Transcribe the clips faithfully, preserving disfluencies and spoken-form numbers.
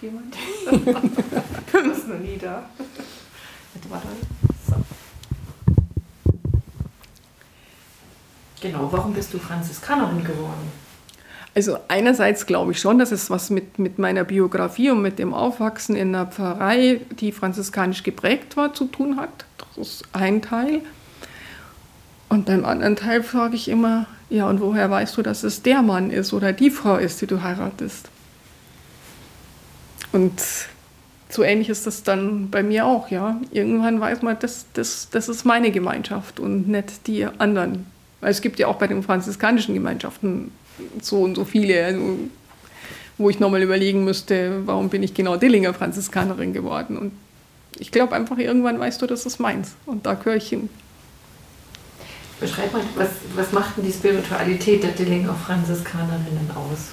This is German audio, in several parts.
jemand? Du bist noch nie da. Warte, so. Genau, warum bist du Franziskanerin geworden? Also einerseits glaube ich schon, dass es was mit, mit meiner Biografie und mit dem Aufwachsen in einer Pfarrei, die franziskanisch geprägt war, zu tun hat. Das ist ein Teil. Und beim anderen Teil frage ich immer, ja, und woher weißt du, dass es der Mann ist oder die Frau ist, die du heiratest? Und so ähnlich ist das dann bei mir auch, ja. Irgendwann weiß man, das, das, das ist meine Gemeinschaft und nicht die anderen. Weil es gibt ja auch bei den franziskanischen Gemeinschaften so und so viele, also, wo ich nochmal überlegen müsste, warum bin ich genau Dillinger Franziskanerin geworden. Und ich glaube einfach, irgendwann weißt du, das ist meins und da gehöre ich hin. Beschreib mal, was, was macht denn die Spiritualität der Dillinger Franziskanerinnen aus?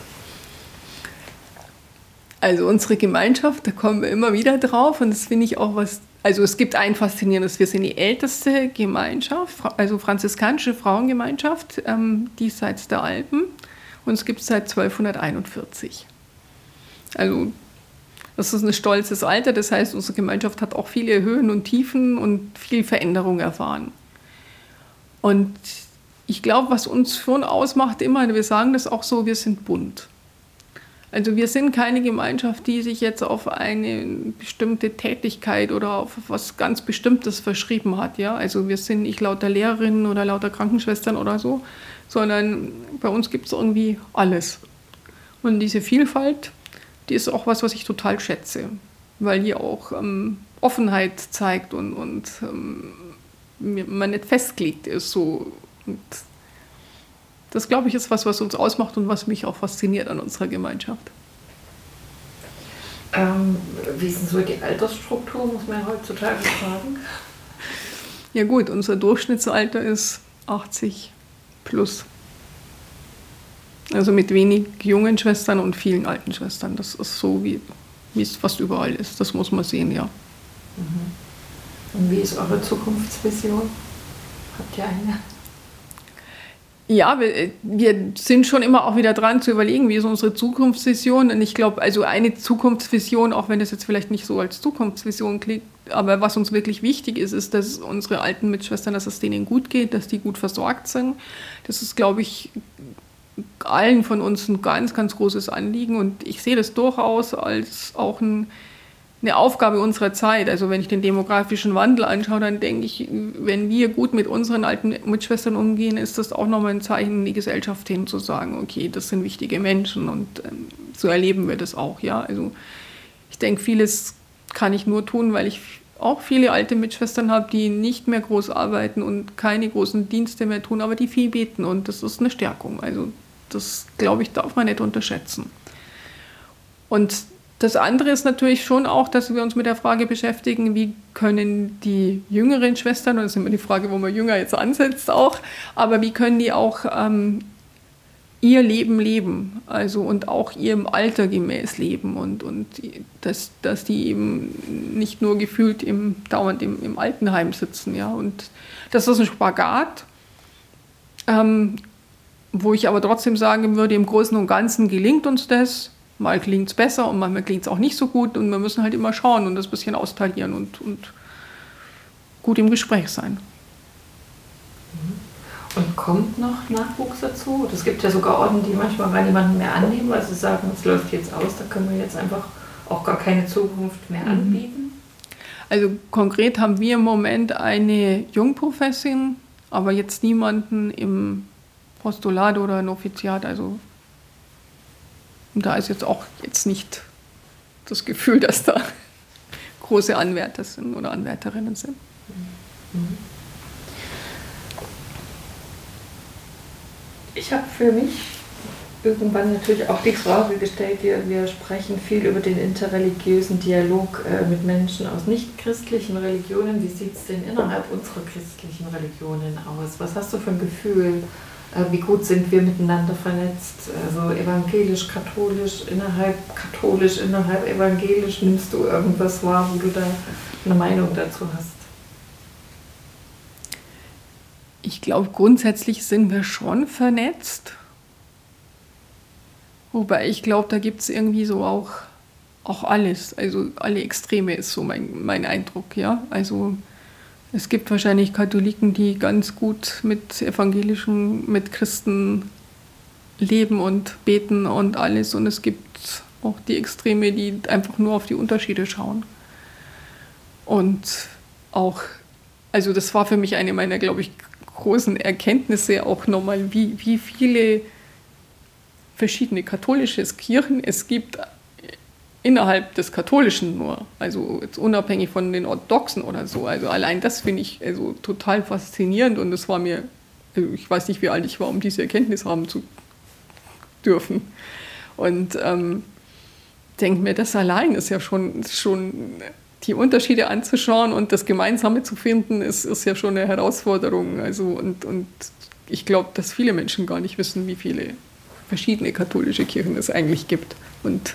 Also unsere Gemeinschaft, da kommen wir immer wieder drauf und das finde ich auch was, also es gibt ein faszinierendes, wir sind die älteste Gemeinschaft, also franziskanische Frauengemeinschaft, ähm, diesseits der Alpen und es gibt es seit zwölfhunderteinundvierzig. Also das ist ein stolzes Alter, das heißt, unsere Gemeinschaft hat auch viele Höhen und Tiefen und viel Veränderung erfahren. Und ich glaube, was uns schon ausmacht immer, wir sagen das auch so, wir sind bunt. Also wir sind keine Gemeinschaft, die sich jetzt auf eine bestimmte Tätigkeit oder auf was ganz Bestimmtes verschrieben hat. Ja? Also wir sind nicht lauter Lehrerinnen oder lauter Krankenschwestern oder so, sondern bei uns gibt es irgendwie alles. Und diese Vielfalt, die ist auch was, was ich total schätze, weil die auch ähm, Offenheit zeigt und, und ähm, man nicht festgelegt ist. So. Und das, glaube ich, ist was, was uns ausmacht und was mich auch fasziniert an unserer Gemeinschaft. Ähm, wie ist denn so die Altersstruktur, muss man heutzutage fragen? Ja gut, unser Durchschnittsalter ist achtzig plus. Also mit wenig jungen Schwestern und vielen alten Schwestern. Das ist so, wie, wie es fast überall ist. Das muss man sehen, ja. Mhm. Und wie ist eure Zukunftsvision? Habt ihr eine? Ja, wir, wir sind schon immer auch wieder dran zu überlegen, wie ist unsere Zukunftsvision. Und ich glaube, also eine Zukunftsvision, auch wenn das jetzt vielleicht nicht so als Zukunftsvision klingt, aber was uns wirklich wichtig ist, ist, dass unsere alten Mitschwestern, dass es denen gut geht, dass die gut versorgt sind. Das ist, glaube ich, allen von uns ein ganz, ganz großes Anliegen. Und ich sehe das durchaus als auch ein eine Aufgabe unserer Zeit. Also wenn ich den demografischen Wandel anschaue, dann denke ich, wenn wir gut mit unseren alten Mitschwestern umgehen, ist das auch nochmal ein Zeichen in die Gesellschaft hin, zu sagen, okay, das sind wichtige Menschen und ähm, so erleben wir das auch. Ja? Also ich denke, vieles kann ich nur tun, weil ich auch viele alte Mitschwestern habe, die nicht mehr groß arbeiten und keine großen Dienste mehr tun, aber die viel beten und das ist eine Stärkung. Also das, glaube ich, darf man nicht unterschätzen. Und das andere ist natürlich schon auch, dass wir uns mit der Frage beschäftigen, wie können die jüngeren Schwestern, und das ist immer die Frage, wo man jünger jetzt ansetzt auch, aber wie können die auch ähm, ihr Leben leben, also und auch ihrem Alter gemäß leben und, und dass, dass die eben nicht nur gefühlt im, dauernd im, im Altenheim sitzen. Ja? Und das ist ein Spagat, ähm, wo ich aber trotzdem sagen würde, im Großen und Ganzen gelingt uns das. Mal klingt es besser und manchmal klingt es auch nicht so gut und wir müssen halt immer schauen und das ein bisschen austarieren und, und gut im Gespräch sein. Und kommt noch Nachwuchs dazu? Es gibt ja sogar Orden, die manchmal gar niemanden mehr annehmen, weil sie sagen, es läuft jetzt aus, da können wir jetzt einfach auch gar keine Zukunft mehr anbieten. Also konkret haben wir im Moment eine Jungprofessin, aber jetzt niemanden im Postulat oder ein Offiziat, also und da ist jetzt auch jetzt nicht das Gefühl, dass da große Anwärter sind oder Anwärterinnen sind. Ich habe für mich irgendwann natürlich auch die Frage gestellt, wir, wir sprechen viel über den interreligiösen Dialog äh, mit Menschen aus nicht-christlichen Religionen. Wie sieht es denn innerhalb unserer christlichen Religionen aus? Was hast du für ein Gefühl? Wie gut sind wir miteinander vernetzt, also evangelisch, katholisch, innerhalb katholisch, innerhalb evangelisch, nimmst du irgendwas wahr, wo du da eine Meinung dazu hast? Ich glaube, grundsätzlich sind wir schon vernetzt, wobei ich glaube, da gibt es irgendwie so auch auch alles, also alle Extreme ist so mein, mein Eindruck, ja. Also es gibt wahrscheinlich Katholiken, die ganz gut mit Evangelischen, mit Christen leben und beten und alles. Und es gibt auch die Extreme, die einfach nur auf die Unterschiede schauen. Und auch, also das war für mich eine meiner, glaube ich, großen Erkenntnisse auch nochmal, wie, wie viele verschiedene katholische Kirchen es gibt innerhalb des Katholischen nur, also jetzt unabhängig von den Orthodoxen oder so. Also allein das finde ich also total faszinierend und es war mir, also ich weiß nicht, wie alt ich war, um diese Erkenntnis haben zu dürfen. Und ähm, denke mir, das allein ist ja schon, schon die Unterschiede anzuschauen und das Gemeinsame zu finden, ist, ist ja schon eine Herausforderung. Also und, und ich glaube, dass viele Menschen gar nicht wissen, wie viele verschiedene katholische Kirchen es eigentlich gibt. Und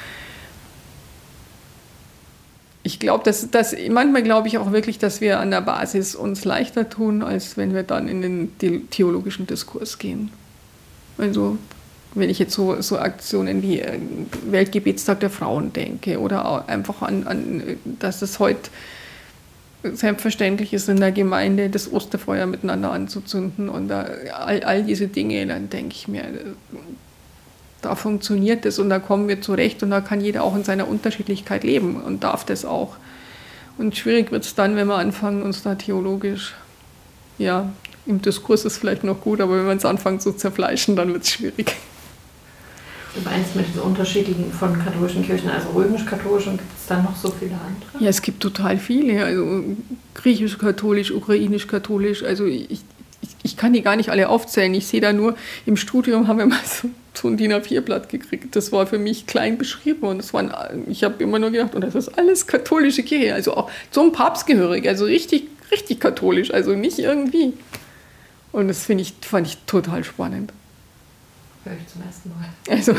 ich glaube, dass, dass manchmal glaube ich auch wirklich, dass wir an der Basis uns leichter tun, als wenn wir dann in den theologischen Diskurs gehen. Also wenn ich jetzt so, so Aktionen wie Weltgebetstag der Frauen denke oder auch einfach an, an, dass es heute selbstverständlich ist in der Gemeinde, das Osterfeuer miteinander anzuzünden und da, all, all diese Dinge, dann denke ich mir, da funktioniert es und da kommen wir zurecht und da kann jeder auch in seiner Unterschiedlichkeit leben und darf das auch. Und schwierig wird es dann, wenn wir anfangen, uns da theologisch, ja, im Diskurs ist vielleicht noch gut, aber wenn wir uns anfangen zu zerfleischen, dann wird es schwierig. Du meinst mit den unterschiedlichen von katholischen Kirchen, also römisch-katholischen, gibt es dann noch so viele andere? Ja, es gibt total viele, also griechisch-katholisch, ukrainisch-katholisch, also ich, ich, ich kann die gar nicht alle aufzählen. Ich sehe da nur, im Studium haben wir mal so, so ein DIN A vier Blatt gekriegt, das war für mich klein beschrieben und das waren, ich habe immer nur gedacht, und das ist alles katholische Kirche, also auch zum Papst gehörig, also richtig, richtig katholisch, also nicht irgendwie. Und das finde ich, fand ich total spannend. Höre ich zum ersten Mal. Also.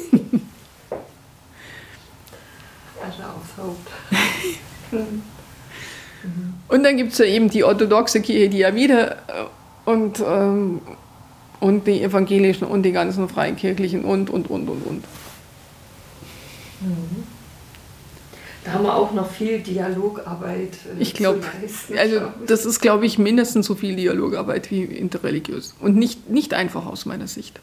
Asche aufs Haupt. Und dann gibt es ja eben die orthodoxe Kirche, die ja wieder und, ähm, und die evangelischen und die ganzen freikirchlichen und, und, und, und, und. Mhm. Da haben wir auch noch viel Dialogarbeit äh, ich glaub, zu leisten. Also das ist, glaube ich, mindestens so viel Dialogarbeit wie interreligiös. Und nicht, nicht einfach aus meiner Sicht.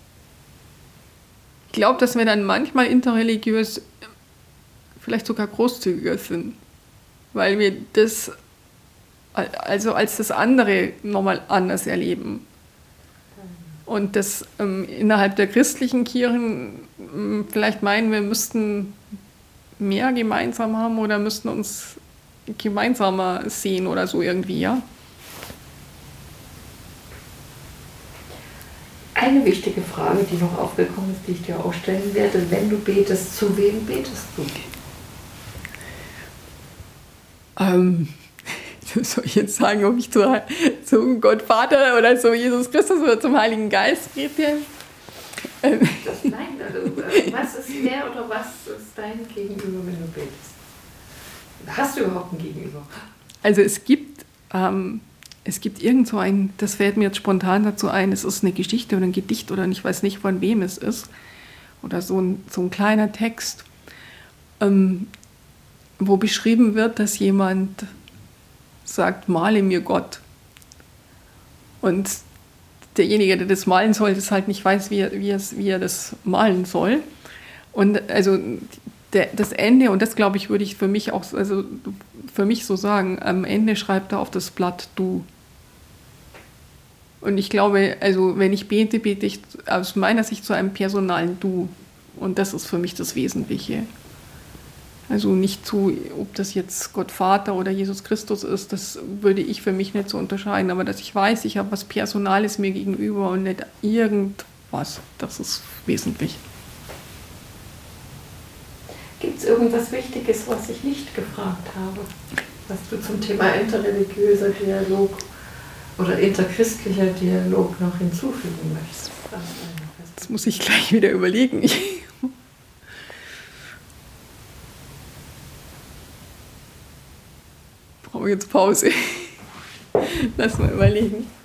Ich glaube, dass wir dann manchmal interreligiös vielleicht sogar großzügiger sind, weil wir das also als das andere nochmal anders erleben. Und das ähm, innerhalb der christlichen Kirchen ähm, vielleicht meinen, wir müssten mehr gemeinsam haben oder müssten uns gemeinsamer sehen oder so irgendwie, ja. Eine wichtige Frage, die noch aufgekommen ist, die ich dir auch stellen werde, wenn du betest, zu wem betest du? Ähm, soll ich jetzt sagen, ob ich zu, zum Gott Vater oder zu Jesus Christus oder zum Heiligen Geist bete? Ähm. Das, nein, also, was ist wer oder was ist dein Gegenüber, wenn du betest? Hast du überhaupt ein Gegenüber? Also es gibt... Ähm, Es gibt irgend so ein, das fällt mir jetzt spontan dazu ein, es ist eine Geschichte oder ein Gedicht oder ich weiß nicht, von wem es ist. Oder so ein, so ein kleiner Text, ähm, wo beschrieben wird, dass jemand sagt, male mir Gott. Und derjenige, der das malen soll, das halt nicht weiß, wie er, wie er, wie er das malen soll. Und also der, das Ende, und das glaube ich, würde ich für mich auch, also für mich so sagen, am Ende schreibt er auf das Blatt du. Und ich glaube, also wenn ich bete, bete ich aus meiner Sicht zu einem personalen Du. Und das ist für mich das Wesentliche. Also nicht zu, ob das jetzt Gott Vater oder Jesus Christus ist, das würde ich für mich nicht so unterscheiden. Aber dass ich weiß, ich habe was Personales mir gegenüber und nicht irgendwas, das ist wesentlich. Gibt es irgendwas Wichtiges, was ich nicht gefragt habe, was du zum Thema interreligiöser Dialog oder interchristlicher Dialog noch hinzufügen möchtest? Das muss ich gleich wieder überlegen. Brauche jetzt Pause. Lass mal überlegen.